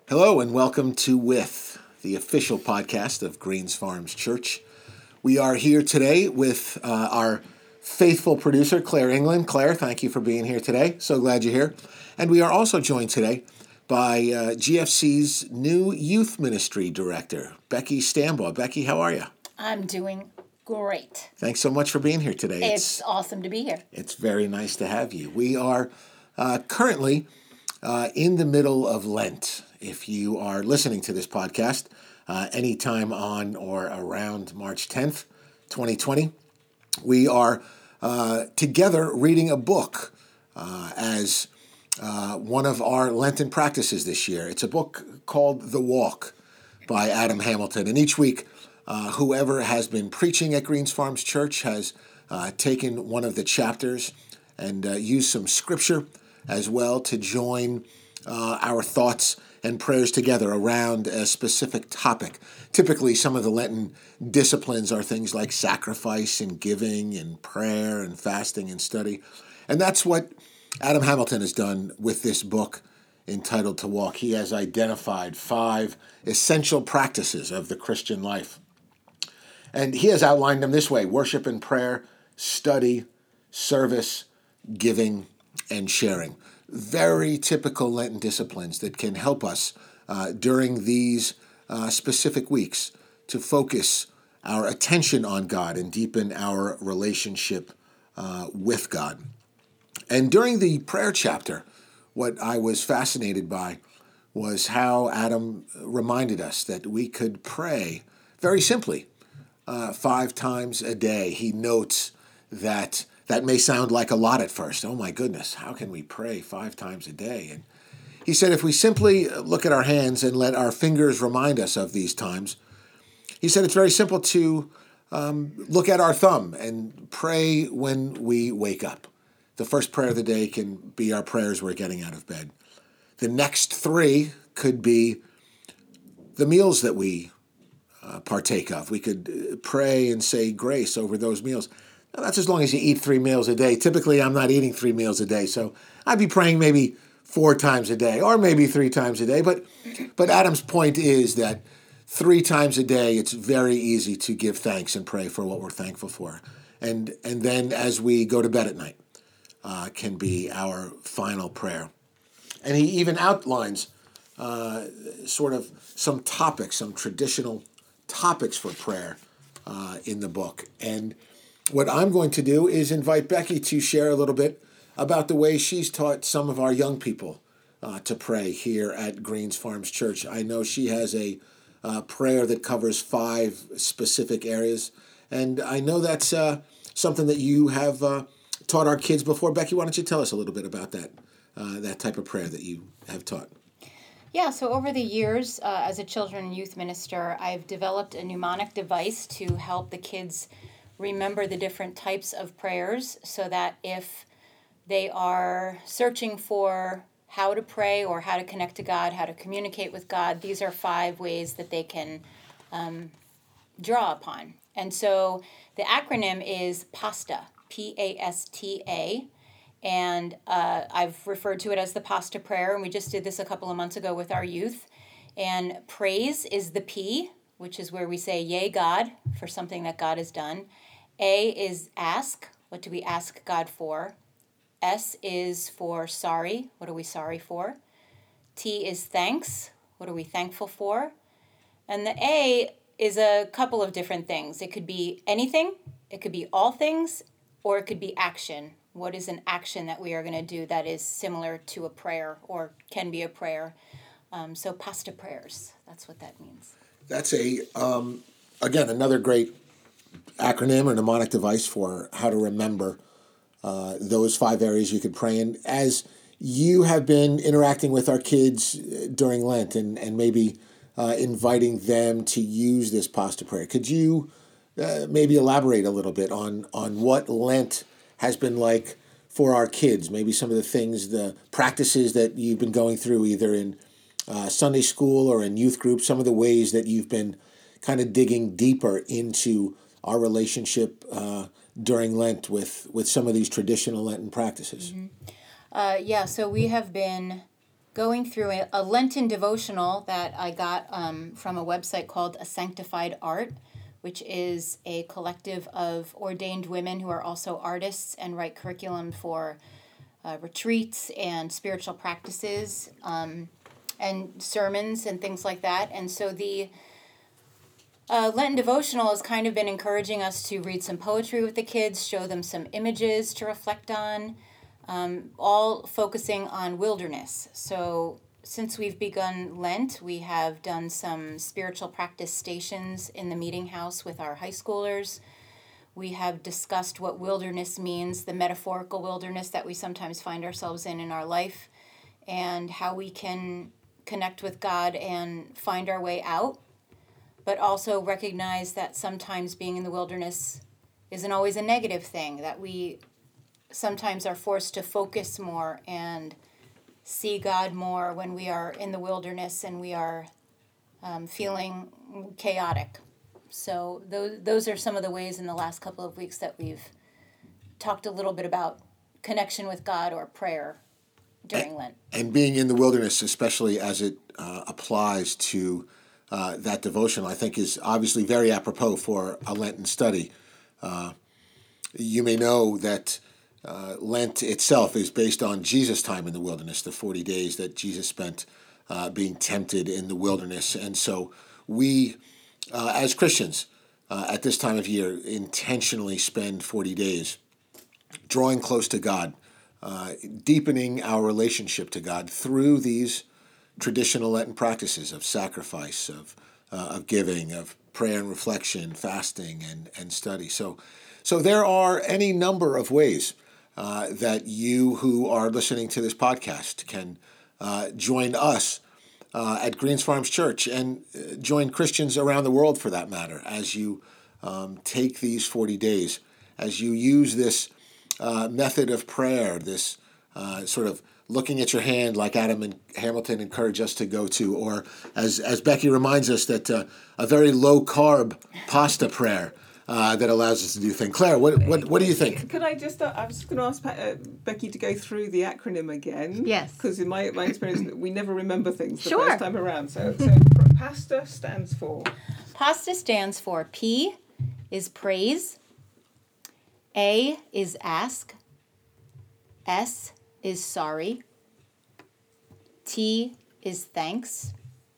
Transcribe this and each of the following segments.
Hello and welcome to With, the official podcast of Greens Farms Church. We are here today with our faithful producer, Claire England. Claire, thank you for being here today. So glad you're here. And we are also joined today by GFC's new youth ministry director, Becky Stambaugh. Becky, how are you? I'm doing great. Thanks so much for being here today. It's awesome to be here. It's very nice to have you. We are currently in the middle of Lent. If you are listening to this podcast anytime on or around March 10th, 2020, we are together reading a book as one of our Lenten practices this year. It's a book called The Walk by Adam Hamilton. And each week, whoever has been preaching at Greens Farms Church has taken one of the chapters and used some scripture as well to join our thoughts and prayers together around a specific topic. Typically, some of the Lenten disciplines are things like sacrifice and giving and prayer and fasting and study. And that's what Adam Hamilton has done with this book entitled To Walk. He has identified 5 essential practices of the Christian life. And he has outlined them this way: worship and prayer, study, service, giving, and sharing. Very typical Lenten disciplines that can help us during these specific weeks to focus our attention on God and deepen our relationship with God. And during the prayer chapter, what I was fascinated by was how Adam reminded us that we could pray very simply 5 times a day. He notes that may sound like a lot at first. Oh my goodness, how can we pray 5 times a day? And he said if we simply look at our hands and let our fingers remind us of these times, he said it's very simple to look at our thumb and pray when we wake up. The first prayer of the day can be our prayers we're getting out of bed. The next 3 could be the meals that we partake of. We could pray and say grace over those meals. Now, that's as long as you eat 3 meals a day. Typically, I'm not eating 3 meals a day, so I'd be praying maybe 4 times a day or maybe 3 times a day. But Adam's point is that 3 times a day, it's very easy to give thanks and pray for what we're thankful for. And then as we go to bed at night, can be our final prayer. And he even outlines sort of some topics, some traditional topics for prayer in the book. And what I'm going to do is invite Becky to share a little bit about the way she's taught some of our young people to pray here at Greens Farms Church. I know she has a prayer that covers 5 specific areas, and I know that's something that you have taught our kids before. Becky, why don't you tell us a little bit about that type of prayer that you have taught? Yeah, so over the years, as a children and youth minister, I've developed a mnemonic device to help the kids remember the different types of prayers so that if they are searching for how to pray or how to connect to God, how to communicate with God, these are 5 ways that they can draw upon. And so the acronym is PASTA, P-A-S-T-A, and I've referred to it as the Pasta Prayer, and we just did this a couple of months ago with our youth. And praise is the P, which is where we say, yay, God, for something that God has done. A is ask. What do we ask God for? S is for sorry. What are we sorry for? T is thanks. What are we thankful for? And the A is a couple of different things. It could be anything, it could be all things, or it could be action. What is an action that we are going to do that is similar to a prayer or can be a prayer? So pasta prayers, that's what that means. That's again, another great acronym or mnemonic device for how to remember those 5 areas you could pray in. As you have been interacting with our kids during Lent and maybe inviting them to use this pasta prayer, could you maybe elaborate a little bit on what Lent has been like for our kids? Maybe some of the things, the practices that you've been going through either in Sunday school or in youth group, some of the ways that you've been kind of digging deeper into our relationship during Lent with some of these traditional Lenten practices. Mm-hmm. So we have been going through a Lenten devotional that I got from a website called A Sanctified Art, which is a collective of ordained women who are also artists and write curriculum for retreats and spiritual practices and sermons and things like that. And so the Lenten devotional has kind of been encouraging us to read some poetry with the kids, show them some images to reflect on, all focusing on wilderness. So since we've begun Lent, we have done some spiritual practice stations in the meeting house with our high schoolers. We have discussed what wilderness means, the metaphorical wilderness that we sometimes find ourselves in our life, and how we can connect with God and find our way out, but also recognize that sometimes being in the wilderness isn't always a negative thing, that we sometimes are forced to focus more and see God more when we are in the wilderness and we are feeling chaotic. So those are some of the ways in the last couple of weeks that we've talked a little bit about connection with God or prayer during Lent. And being in the wilderness, especially as it applies to that devotional, I think is obviously very apropos for a Lenten study. You may know that Lent itself is based on Jesus' time in the wilderness, the 40 days that Jesus spent being tempted in the wilderness. And so we, as Christians, at this time of year, intentionally spend 40 days drawing close to God, deepening our relationship to God through these traditional Lenten practices of sacrifice, of giving, of prayer and reflection, fasting and study. So there are any number of ways that you who are listening to this podcast can join us at Greens Farms Church and join Christians around the world, for that matter, as you take these 40 days, as you use this method of prayer, this sort of looking at your hand like Adam and Hamilton encourage us to go to, or as Becky reminds us, that a very low-carb pasta prayer that allows us to do things. Claire, what do you think? Could I just, I was just going to ask Becky to go through the acronym again. Yes. Because in my experience, we never remember things the Sure. first time around. So PASTA stands for? PASTA stands for P is praise, A is ask, S is sorry, T is thanks,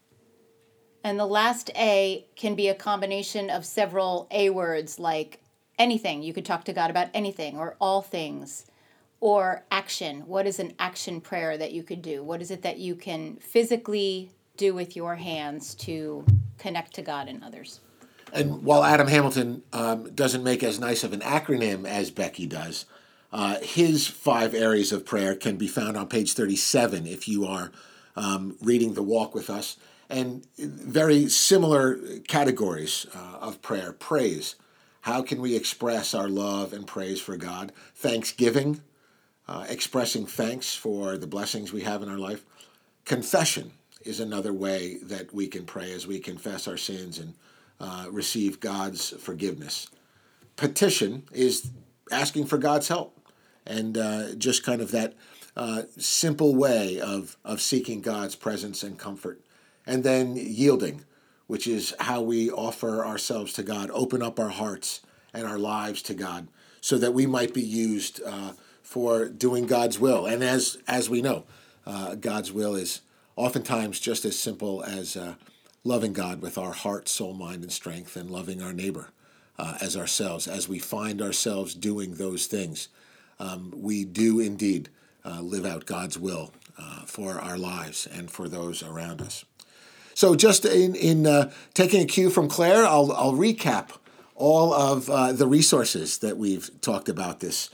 and the last A can be a combination of several A words like anything. You could talk to God about anything, or all things, or action. What is an action prayer that you could do? What is it that you can physically do with your hands to connect to God and others? And while Adam Hamilton doesn't make as nice of an acronym as Becky does, his 5 areas of prayer can be found on page 37 if you are reading the walk with us. And very similar categories of prayer. Praise. How can we express our love and praise for God? Thanksgiving. Expressing thanks for the blessings we have in our life. Confession is another way that we can pray as we confess our sins and receive God's forgiveness. Petition is asking for God's help, and just kind of that simple way of seeking God's presence and comfort. And then yielding, which is how we offer ourselves to God, open up our hearts and our lives to God so that we might be used for doing God's will. And as we know, God's will is oftentimes just as simple as loving God with our heart, soul, mind, and strength, and loving our neighbor as ourselves. As we find ourselves doing those things, we do indeed live out God's will for our lives and for those around us. So just in taking a cue from Claire, I'll recap all of the resources that we've talked about this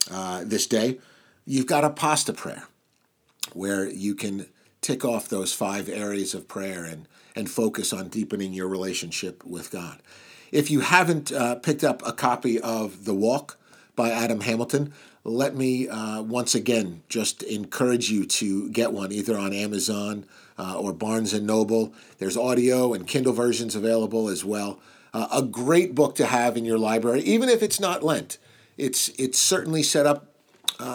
day. You've got a pasta prayer where you can tick off those 5 areas of prayer and focus on deepening your relationship with God. If you haven't picked up a copy of The Walk by Adam Hamilton, let me once again just encourage you to get one, either on Amazon or Barnes & Noble. There's audio and Kindle versions available as well. A great book to have in your library, even if it's not Lent. It's certainly set up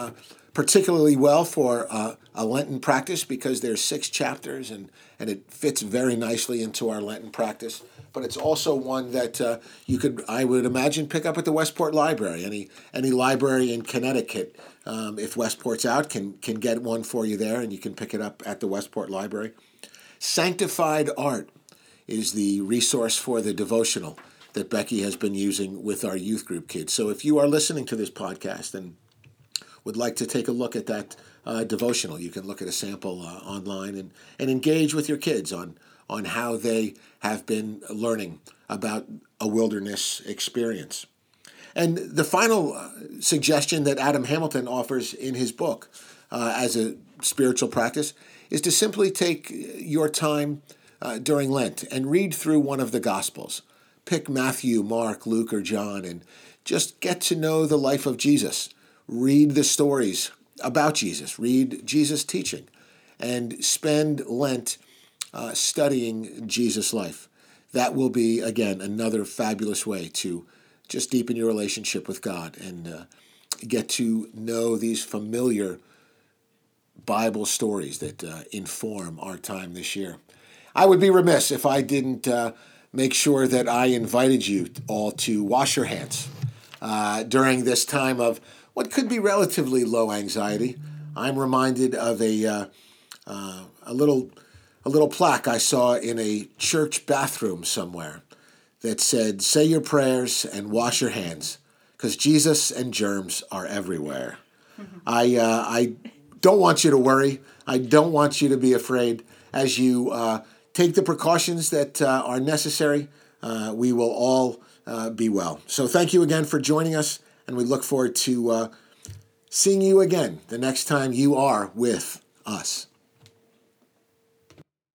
particularly well for a Lenten practice because there's 6 chapters and it fits very nicely into our Lenten practice. But it's also one that you could, I would imagine, pick up at the Westport Library. Any library in Connecticut, if Westport's out, can get one for you there, and you can pick it up at the Westport Library. Sanctified Art is the resource for the devotional that Becky has been using with our youth group kids. So if you are listening to this podcast and would like to take a look at that devotional, you can look at a sample online and engage with your kids on how they have been learning about a wilderness experience. And the final suggestion that Adam Hamilton offers in his book as a spiritual practice is to simply take your time during Lent and read through one of the Gospels. Pick Matthew, Mark, Luke, or John, and just get to know the life of Jesus. Read the stories about Jesus. Read Jesus' teaching. And spend Lent studying Jesus' life. That will be, again, another fabulous way to just deepen your relationship with God and get to know these familiar Bible stories that inform our time this year. I would be remiss if I didn't make sure that I invited you all to wash your hands during this time of what could be relatively low anxiety. I'm reminded of a little plaque I saw in a church bathroom somewhere that said, "Say your prayers and wash your hands, because Jesus and germs are everywhere." I don't want you to worry. I don't want you to be afraid. As you take the precautions that are necessary, we will all be well. So thank you again for joining us, and we look forward to seeing you again the next time you are with us.